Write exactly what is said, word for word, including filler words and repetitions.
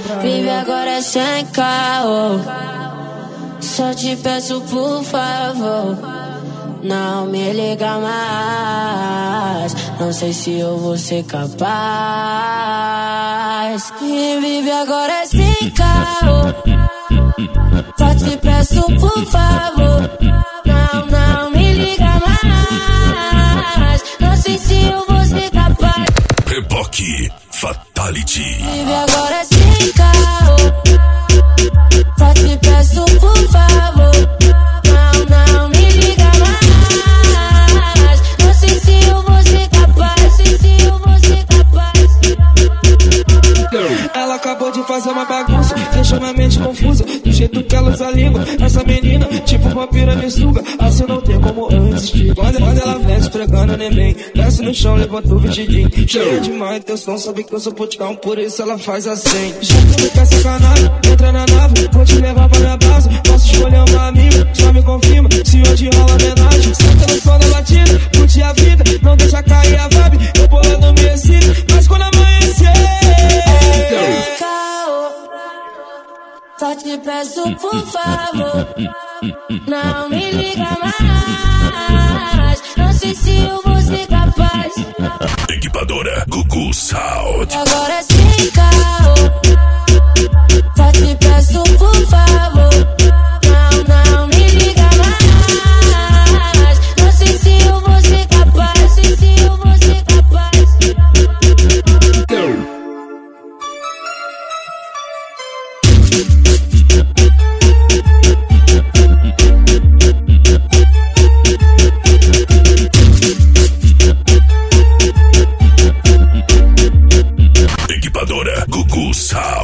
Vive agora é sem caô. Só te peço por favor, não me liga mais. Não sei se eu vou ser capaz. Quem vive agora é sem caô. Só te peço por favor, não, não me liga mais. Não sei se eu vou ser capaz. Reboque Fatality. Vive agora é sem caô. Só te peço por favor, não, não me liga mais. Não sei se eu vou ser capaz. Não sei se eu vou ser capaz. Ela acabou de fazer uma bagunça, deixou minha mente confusa. Do jeito que ela usa a língua, essa menina tipo vampira me suga. Assim não tem como eu resistir. Quando, quando ela vem esfregando neném, desce no chão, levanta o vestidinho. Cheia de má intenção, sabe que eu sou puticão, por isso ela faz assim. Já que me quer sacanagem, entra na nave, vou te levar pra minha base. Posso escolher uma amiga, só me confirma se hoje rola homenagem. Senta no som da batida, curte a vida, não deixa cair a vibe. Eu bolando me excito, mas quando amanhecer só te peço por favor, não me liga mais. Não sei se eu vou ser capaz. Equipadora Gugu Sound. Agora é sem caô. Só te peço por favor, não, não me liga mais. Não sei se eu vou ser capaz. Não sei se eu vou ser capaz. Equipadora Gugu Sound.